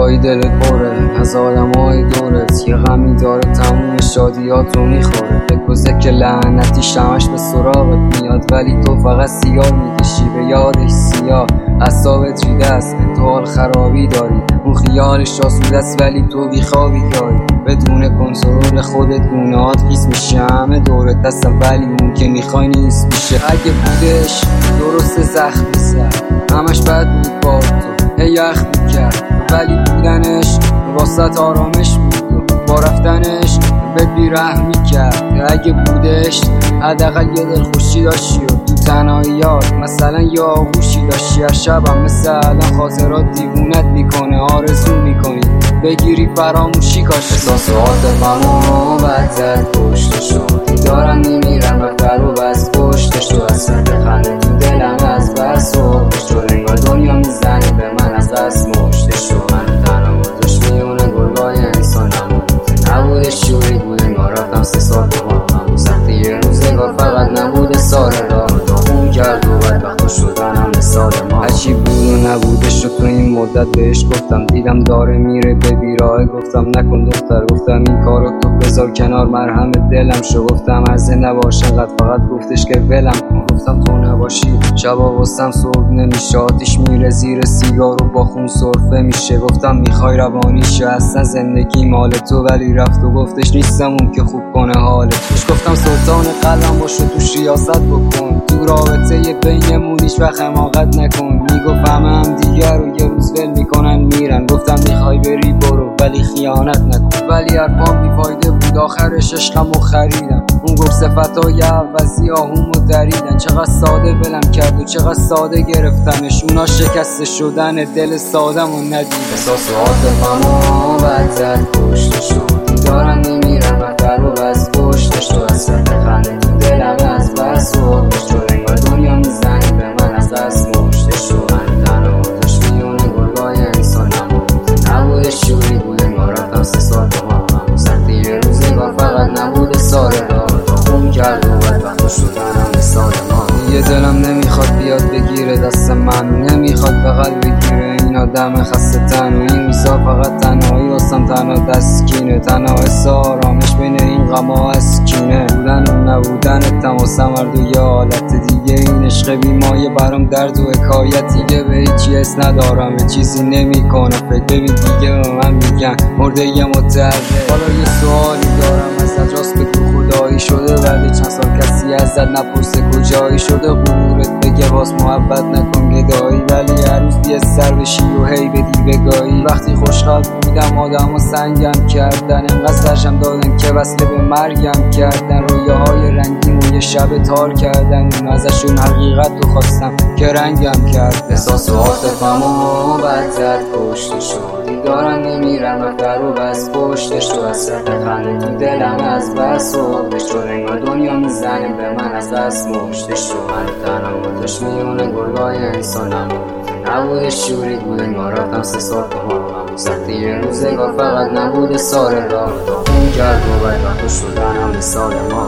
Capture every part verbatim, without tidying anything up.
گاهی دلت پره از آدمای دورت، یه غمی داره تموم شادیات رو میخوره. بگذه که لعنتی شمش به سراغت میاد، ولی تو فقط سیاه میکشی به یادش سیاه. اعصابت ریده است، تو حال خرابی داری، اون خیالش آسوده است ولی تو بیخوابی داری. بدون کنترل خودت گونه‌هات خیس میشه، همه دورت هستن ولی اون که میخوای نیست میشه. اگه بودش درست زخمی سر، همش بد بود با تو، هی یخ میکرد ولی بودنش واسط آرامش بود و با رفتنش به بیرحم میکرد. اگه بودش حداقل یه دل خوشی داشتی و تو تنهاییات مثلا یه آغوشی داشتی. هر شبم مثل الان خاطرات دیوونت میکنه، آرزو میکنی بگیری فراموشی کاش. احساسات غمو بد زد پشتشو، دارم میمیرم و در و بس پشتش تو. حسرت خنده تو دلم از بس و پشتو، انگار دنیا میزنه به من از دست مشتشو. من تنها بودش میونه گرگای انسانم، نبودش شوری بود انگار رفتم سه سال با هم. سختی یه روزگار فقط نبوده سال را داغون کرد و بدبخت شدنم مثال ما. هرچی بود و نبودش رو تو این مدت بهش گفتم، دیدم داره میره به بیراه، گفتم نکن دختر، گفتم این کارو تو بذار کنار، مرهم دلم شو. گفتم عرضه نباشه قد، فقط گفتش که ولم کن. گفتم تو نباشی شبا واسم صبح نمیشه، آتیش میره زیر سیگار و با خون سرفه میشه. گفتم میخوای روانیشه اصلا زندگی مال تو، ولی رفت و گفتش نیستم اون که خوب کنه حالتش. گفتم سلطان قلم باشو توش ریاست بکن، تو رابطه بینمون هیچ وقت حماقت نکن. میگفت همه هم دیگر رو یه روز ول میکنن میرن، گفتم میخوای بری برو ولی خیانت نکن. ولی حرفام بیفایده بود، آخرش عشقمو خریدم. اون گفت صفتای عوضی آهومو دریدن، چقدر ساده ولم کرد و چقدر ساده گرفتمش. اونا شکسته شدن دل سادمو ندید. احساسات غمو بد زد پشتشو، دارم میمیرم و در و بس پشتش تو. حسرت خنده تو دلم از بس و پشتو، انگار دنیا میزنه به من از دست مشتشو. من تنها بودش میونه گرگای انسانم، نبودش شوری بود انگار رفتم سه سال با هم. سختی یه روزگار فقط نبوده سال را داغون کرد و بدبخت شدنم مثال ما. یه دلم نمیخواد بیاد بگیره دست من، نمیخواد بغل بگیره این آدم خسته تن. و این روزا فقط تنهایی واسم، تنها دستکینه، تنها حس آرامش بین این غما اسکینه. بودن و نبودن تماسم هر دو یه حالت دیگه، این عشق بیمایه برام درد و حکایت دیگه. به هیچی حس ندارم، به چیزی نمیکنه فکر، ببین دیگه به من میگن مرده یه متعرض. حالا یه سوالی دارم ازت، راست که تو خدایی شده ولی چند سال کسی ازت نپرسه کجایی شده. غرورت بگه باز محبت نکن گدایی، ولی هر روز یه سر بشی و هی بدی بگایی. وقتی خوشحال بودم آدم و سنگم کردن، انقدر سرشم دادن که وصله به مرگم کردن. رویاهای رنگیم و یه شب تار کردن، اون ازشون حقیقت رو خواستم که رنگم کرد. احساسات غمو بد زد پشتشو، دارم نمیرم و در و بس پشتش تو. حسرت خنده تو دلم از بس و پشتو، انگار دنیا میزنه به من از دست مشتش تو. من تنها بودش میونه گرگای انسانم، نبودش شوری بود انگار رفتم سه سال با هم. سختی یه روزگار فقط نبوده سال را داغون کرد و بدبخت شدنم مثال ما.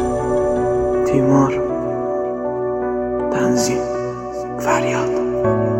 تیمور، تنظیم، فریاد.